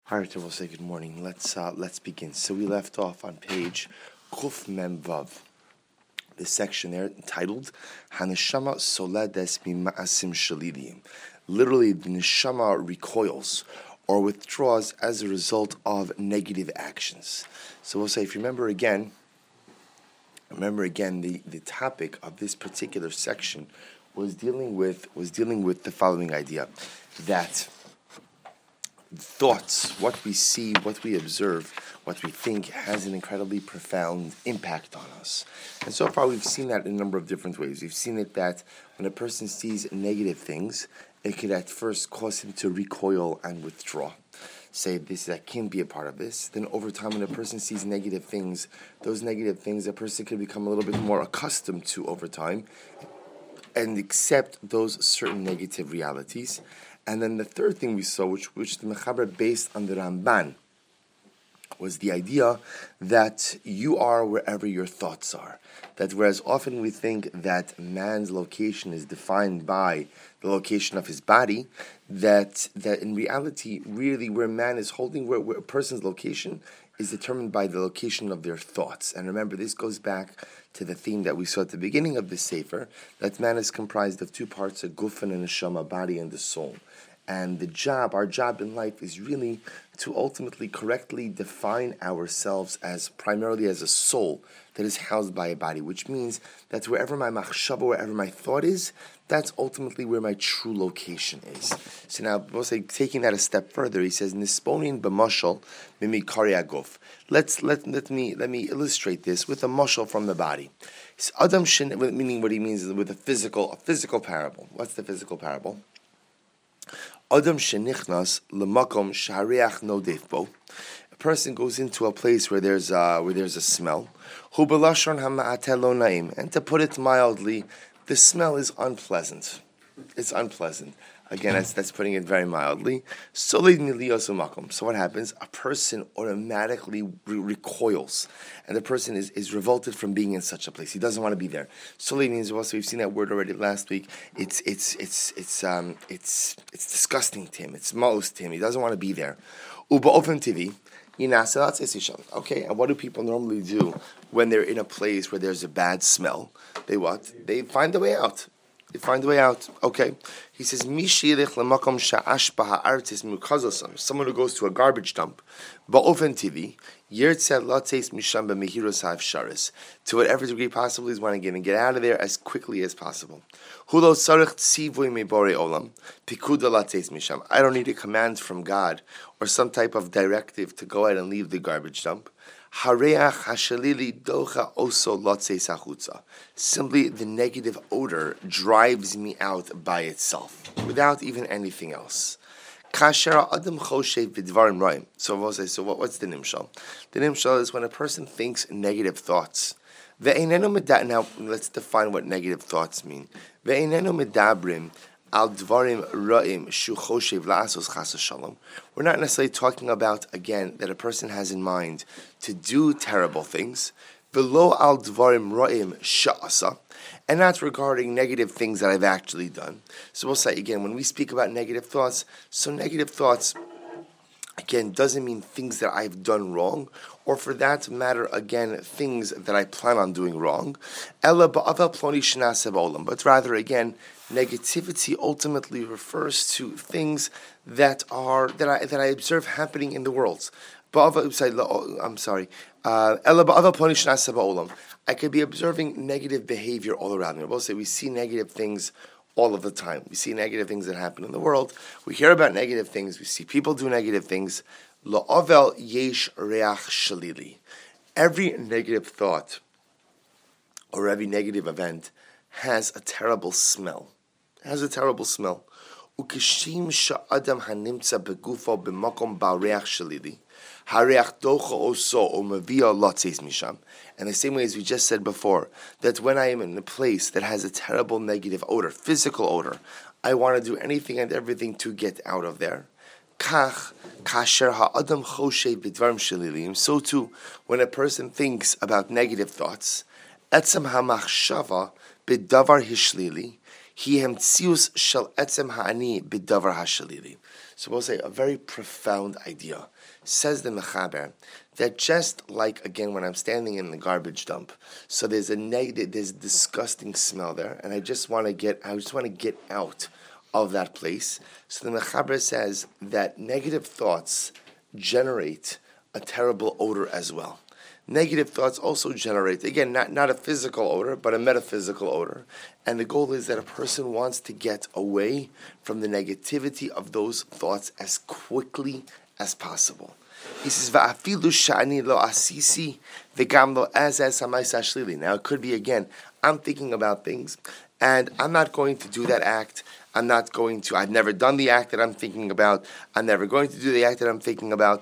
All right, we'll say good morning. Let's begin. So we left off on page Kuf Mem Vav, the section there entitled Haneshama Soledes Mima'asim Shalidim. Literally, the neshama recoils or withdraws as a result of negative actions. So we'll say, if you remember again, the topic of this particular section was dealing with the following idea, that thoughts, what we see, what we observe, what we think has an incredibly profound impact on us. And so far we've seen that in a number of different ways. We've seen it that when a person sees negative things, it could at first cause him to recoil and withdraw. Say that can't be a part of this. Then over time, when a person sees negative things, those negative things a person could become a little bit more accustomed to over time and accept those certain negative realities. And then the third thing we saw, which the Mechaber based on the Ramban, was the idea that you are wherever your thoughts are. That whereas often we think that man's location is defined by the location of his body, that in reality, really where man is holding, where a person's location is determined by the location of their thoughts. And remember, this goes back to the theme that we saw at the beginning of the Sefer, that man is comprised of two parts, a guf and a neshama, body and the soul. And our job in life is really to ultimately correctly define ourselves as primarily as a soul that is housed by a body, which means that wherever my machshava, wherever my thought is, that's ultimately where my true location is. So now, we'll say, taking that a step further, he says, "Nisponin b'mashal mimikari aguf." Let me illustrate this with a mashal from the body. Adam meaning what he means is with a physical parable. What's the physical parable? Adam shenichnas lemakom shareach nodef bo. A person goes into a place where there's a smell. Hu belashon hama'atel lo naim. And to put it mildly, the smell is unpleasant. It's unpleasant. Again, that's putting it very mildly. So what happens? A person automatically recoils, and the person is revolted from being in such a place. He doesn't want to be there. Solid means also, we've seen that word already last week. It's disgusting to him. It's ma'os to him. He doesn't want to be there. Uba ofen TV. Okay, and what do people normally do when they're in a place where there's a bad smell? They find a way out. Okay. He says, someone who goes to a garbage dump, to whatever degree possible, he's wanting to get out of there as quickly as possible. I don't need a command from God or some type of directive to go out and leave the garbage dump. Simply the negative odor drives me out by itself, without even anything else. So what's the nimshal? The nimshal is when a person thinks negative thoughts. Now let's define what negative thoughts mean. Al dvarim ra'im shu choshev la'asos chas shalom. We're not necessarily talking about, again, that a person has in mind to do terrible things. Below al dvarim ra'im sha'asa, and not regarding negative things that I've actually done. So we'll say again, when we speak about negative thoughts, so negative thoughts, again, doesn't mean things that I've done wrong, or for that matter, again, things that I plan on doing wrong. But rather, again, negativity ultimately refers to things that I observe happening in the world. I could be observing negative behavior all around me. We'll say we see negative things all of the time. We see negative things that happen in the world. We hear about negative things. We see people do negative things. La'avel yesh reach shalili. Every negative thought or every negative event has a terrible smell. Ukishim sha'adam hanimtza begufo b'makom ba'reach shalili. Hareach docha oso umavia lotzes misham. And the same way as we just said before, that when I am in a place that has a terrible negative odor, physical odor, I want to do anything and everything to get out of there. Kach kasher ha'adam choshev b'dvarim shalilim. So too, when a person thinks about negative thoughts, etzem ha'machshava b'davar hishlili, He hemtzius shel etzem ha'ani b'davar hashalili. So we'll say a very profound idea. Says the Mechaber that just like, again, when I'm standing in the garbage dump, so there's there's disgusting smell there, and I just want to get out of that place. So the Mechaber says that negative thoughts generate a terrible odor as well. Negative thoughts also generate, again, not a physical odor, but a metaphysical odor. And the goal is that a person wants to get away from the negativity of those thoughts as quickly as possible. He says, "Va'afilu sha'ani lo asisi v'gam lo azaz hamayis hashlili." Now it could be, again, I'm thinking about things, and I'm not going to do that act. I've never done the act that I'm thinking about. I'm never going to do the act that I'm thinking about.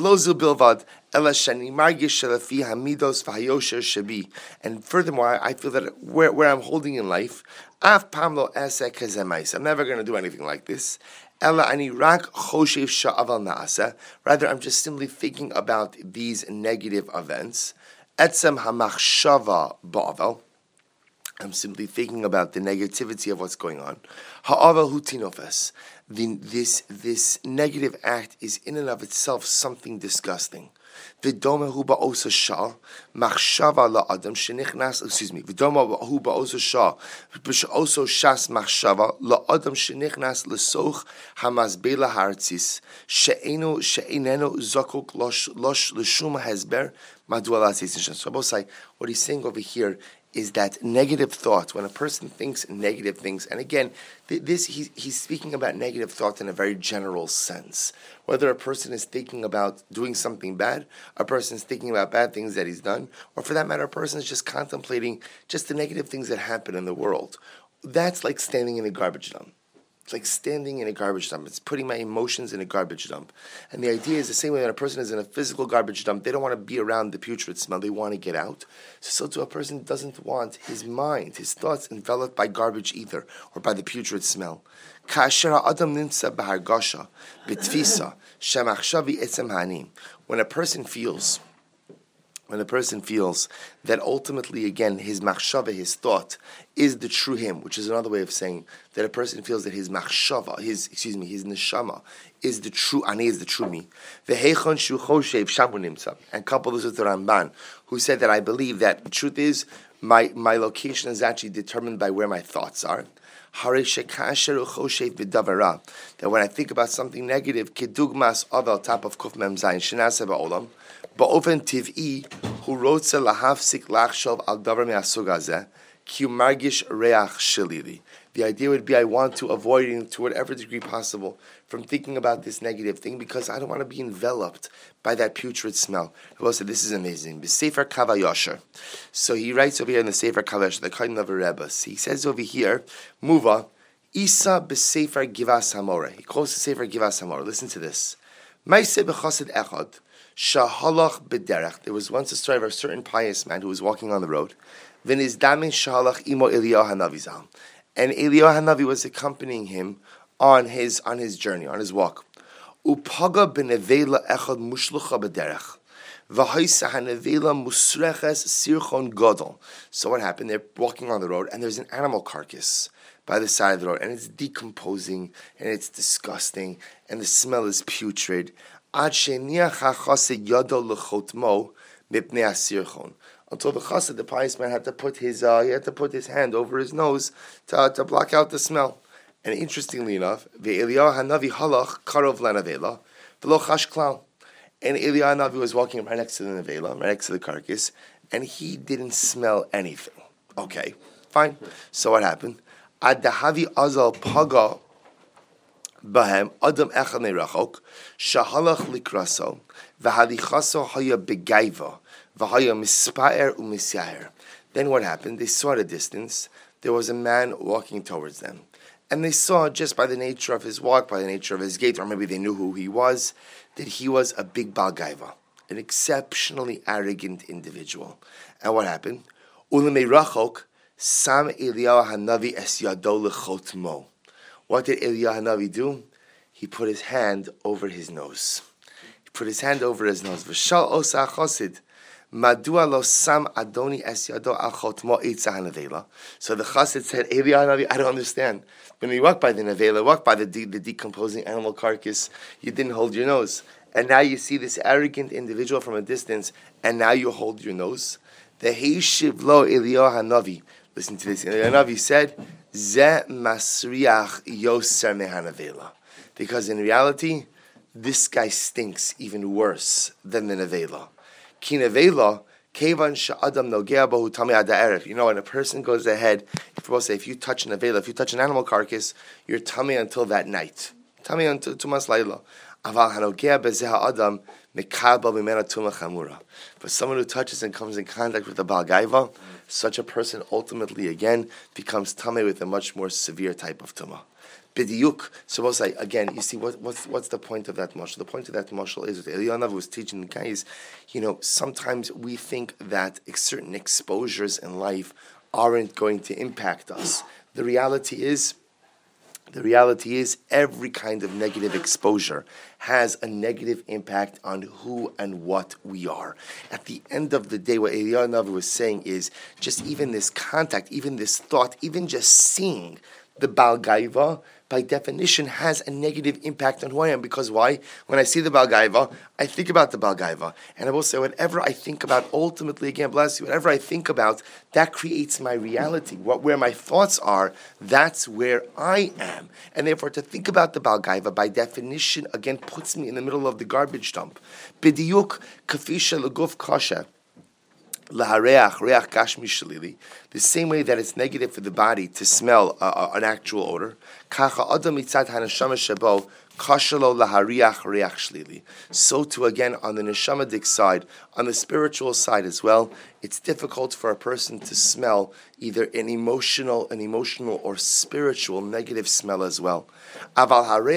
And furthermore, I feel that where I'm holding in life, I'm never going to do anything like this. Rather, I'm just simply thinking about these negative events. I'm simply thinking about the negativity of what's going on. Ha'ava hu tinofes. This negative act is in and of itself something disgusting. V'doma hu ba'osa shah machshava la'adam shenichnas. V'doma hu ba'osa shah b'shoso shas machshava la'adam shenichnas l'soch hamazbela hartzis she'enenu zakuk losh l'shum hezber madua latzis. So both say what he's saying over here is that negative thoughts, when a person thinks negative things, and again, he's speaking about negative thoughts in a very general sense. Whether a person is thinking about doing something bad, a person is thinking about bad things that he's done, or for that matter, a person is just contemplating just the negative things that happen in the world. That's like standing in a garbage dump. It's like standing in a garbage dump. It's putting my emotions in a garbage dump. And the idea is the same way when a person is in a physical garbage dump, they don't want to be around the putrid smell. They want to get out. So too, a person doesn't want his mind, his thoughts enveloped by garbage either, or by the putrid smell. When a person feels that ultimately, again, his machshava, his thought, is the true him, which is another way of saying that a person feels that his machshava, his neshama, is the true ani, is the true me. And couple this with the Ramban, who said that I believe that the truth is my location is actually determined by where my thoughts are. That when I think about something negative, kedugmas avel top of kuf mem zayin shenaseh ba'olam, ba'ofen tiv'i hu rotze lahafsik lachshov al davar me'asug hazeh ki margish reach shalili. The idea would be I want to avoid it to whatever degree possible from thinking about this negative thing because I don't want to be enveloped by that putrid smell. Rabbi said, this is amazing. B'Sefer Kav HaYashar. So he writes over here in the Sefer Kav HaYashar, the Kohen of a Rebbe. He says over here, Muva, Isa b'Sefer Givas Hamora. He calls the Sefer Givas Hamora. Listen to this. Ma'aseh b'Chassid Echad, Shahalach b'Derech. There was once a story of a certain pious man who was walking on the road. V'nizdamin Shahalach imo Eliyahu Hanavi Zal. And Eliyahu Hanavi was accompanying him on his journey, on his walk. Upaga b'nevela echad mushlucha b'derech. V'haisa hanevela musreches sirchon gadol. So what happened? They're walking on the road, and there's an animal carcass by the side of the road, and it's decomposing, and it's disgusting, and the smell is putrid. Ad sheniach hachased yado lechotmo mipnei asirchon. Until the chassid, the pious man, had to put his hand over his nose to block out the smell. And interestingly enough, ve'Eliyahu Hanavi halach karov lanavela v'lo chash klal. And Eliyahu Hanavi was walking right next to the nevela, right next to the carcass, and he didn't smell anything. Okay, fine. So what happened? Ad dahavi azal paga bahem adam echad neirachok shahalach likraso v'halichaso haya begaiva. Then what happened? They saw at a distance, there was a man walking towards them. And they saw, just by the nature of his walk, by the nature of his gait, or maybe they knew who he was, that he was a big Baal Gaiva, an exceptionally arrogant individual. And what happened? Ulemei rachok sam Eliyahu Hanavi es yado lechotmo. What did Eliyahu Hanavi do? He put his hand over his nose. V'shal osa chosid. Madua lo sam Adoni es yado al chotmo eitza hanavela. So the chassid said, Eliyahu Hanavi, I don't understand. When you walk by the nevela, walk by the decomposing animal carcass, you didn't hold your nose. And now you see this arrogant individual from a distance, and now you hold your nose. The Heishiv lo Eliyahu Hanavi. Listen to this. Eliyahu Hanavi said, Ze masriach yoser mehanavela. Because in reality, this guy stinks even worse than the nevela. Ki nevela, kevan sha'adam nogea bohu tamei ad ha'erev. You know, when a person goes ahead, if you touch an nevela, if you touch an animal carcass, you're tamei until that night. Tamei until tumas laila. Aval hanogea bezeh ha'adam mekabel mimena tuma chamura. But someone who touches and comes in contact with the Baal Gaiva, such a person ultimately again becomes tamei with a much more severe type of tumah. B'diuk. So we'll say again. You see what's the point of that mashal? The point of that mashal is that Eliyahu Hanavi was teaching the guys. Sometimes we think that certain exposures in life aren't going to impact us. The reality is every kind of negative exposure has a negative impact on who and what we are. At the end of the day, what Eliyahu Hanavi was saying is just even this contact, even this thought, even just seeing the Baal Gaiva, by definition, has a negative impact on who I am. Because why? When I see the Baal Gaiva, I think about the Baal Gaiva. And I will say, whatever I think about, ultimately, again, bless you, whatever I think about, that creates my reality. Where my thoughts are, that's where I am. And therefore, to think about the Baal Gaiva, by definition, again, puts me in the middle of the garbage dump. B'diyuk kafisha l'guf kasha. The same way that it's negative for the body to smell an actual odor, so too again on the neshamadik side, on the spiritual side as well, it's difficult for a person to smell either an emotional or spiritual negative smell as well. But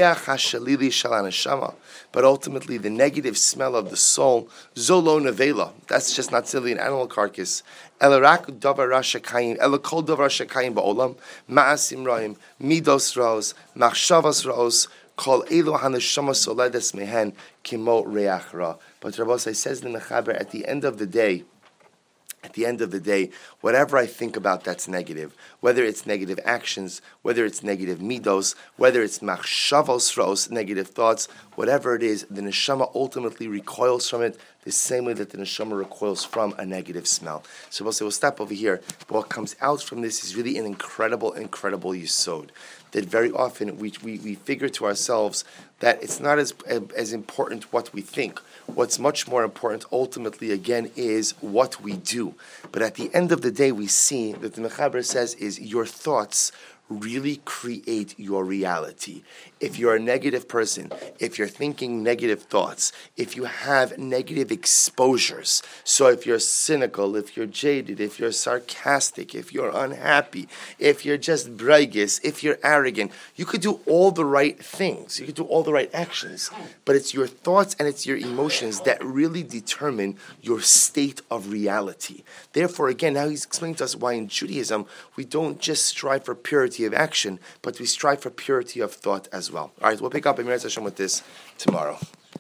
ultimately the negative smell of the soul, zolo nevela, that's just not silly an animal carcass. Elarak davar rashakayim, elakol davar rashakayim ba'olam, ma'asim ra'im, midos ra'os, machshavas ra'os, kol elo haneshama soledes mehen kimo reach ra. But Rabbosai says in the Mechaber, at the end of the day, whatever I think about that's negative, whether it's negative actions, whether it's negative midos, whether it's machshavos ra'os, negative thoughts, whatever it is, the neshama ultimately recoils from it the same way that the neshama recoils from a negative smell. So we'll stop over here. But what comes out from this is really an incredible yesod. That very often we figure to ourselves that it's not as important what we think. What's much more important ultimately again is what we do. But at the end of the day we see that the Mechaber says is your thoughts really create your reality. If you're a negative person, if you're thinking negative thoughts, if you have negative exposures, so if you're cynical, if you're jaded, if you're sarcastic, if you're unhappy, if you're just bragious, if you're arrogant, you could do all the right things, you could do all the right actions, but it's your thoughts and it's your emotions that really determine your state of reality. Therefore, again, now he's explaining to us why in Judaism we don't just strive for purity of action, but we strive for purity of thought as well. All right, we'll pick up Emirat Hashem with this tomorrow.